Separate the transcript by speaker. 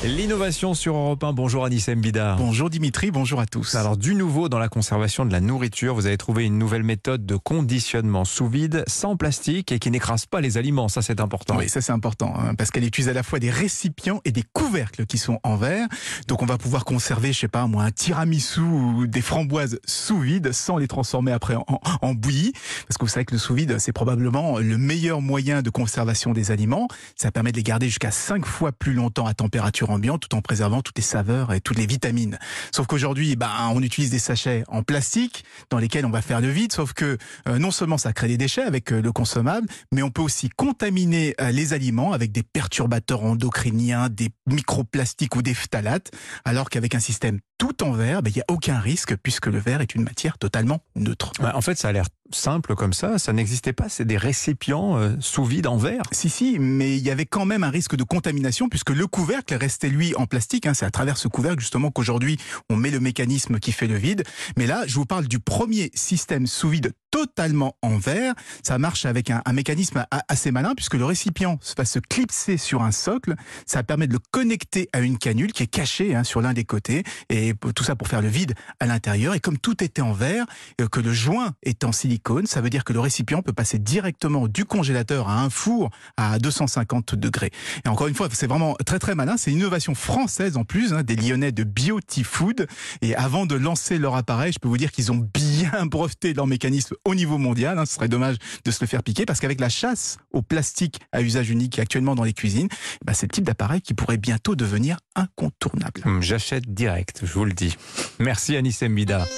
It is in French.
Speaker 1: L'innovation sur Europe 1. Bonjour Anissem Bida.
Speaker 2: Bonjour Dimitri, bonjour à tous.
Speaker 1: Alors du nouveau dans la conservation de la nourriture, vous avez trouvé une nouvelle méthode de conditionnement sous vide sans plastique et qui n'écrase pas les aliments, ça c'est important.
Speaker 2: Oui, ça c'est important, parce qu'elle utilise à la fois des récipients et des couvercles qui sont en verre. Donc on va pouvoir conserver, je sais pas moi, un tiramisu ou des framboises sous vide sans les transformer après en bouillie. Parce que vous savez que le sous vide, c'est probablement le meilleur moyen de conservation des aliments. Ça permet de les garder jusqu'à 5 fois plus longtemps à température ambiante tout en préservant toutes les saveurs et toutes les vitamines. Sauf qu'aujourd'hui, on utilise des sachets en plastique dans lesquels on va faire le vide, sauf que non seulement ça crée des déchets avec le consommable, mais on peut aussi contaminer les aliments avec des perturbateurs endocriniens, des microplastiques ou des phtalates, alors qu'avec un système tout en verre, il n'y a aucun risque puisque le verre est une matière totalement neutre.
Speaker 1: En fait, ça a l'air simple comme ça n'existait pas, c'est des récipients sous vide en verre.
Speaker 2: Si, mais il y avait quand même un risque de contamination puisque le couvercle restait lui en plastique. C'est à travers ce couvercle justement qu'aujourd'hui on met le mécanisme qui fait le vide. Mais là, je vous parle du premier système sous vide totalement en verre. Ça marche avec un mécanisme assez malin puisque le récipient va se clipser sur un socle. Ça permet de le connecter à une canule qui est cachée sur l'un des côtés et tout ça pour faire le vide à l'intérieur. Et comme tout était en verre, que le joint est en silicone, ça veut dire que le récipient peut passer directement du congélateur à un four à 250 degrés. Et encore une fois, c'est vraiment très très malin. C'est une innovation française en plus, des Lyonnais de Beauty Food. Et avant de lancer leur appareil, je peux vous dire qu'ils ont bien breveté leur mécanisme au niveau mondial. Ce serait dommage de se le faire piquer parce qu'avec la chasse au plastique à usage unique actuellement dans les cuisines, c'est le type d'appareil qui pourrait bientôt devenir incontournable.
Speaker 1: J'achète direct, je vous le dis. Merci Anissem Bida.